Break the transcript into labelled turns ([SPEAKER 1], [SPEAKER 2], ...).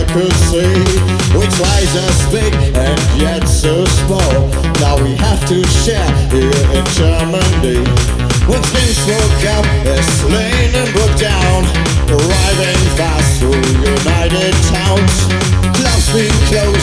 [SPEAKER 1] could see, which lies us big and yet so small. Now we have to share here in Germany. When things broke up, they're slain and broke down, arriving fast through united towns. Clubs being closed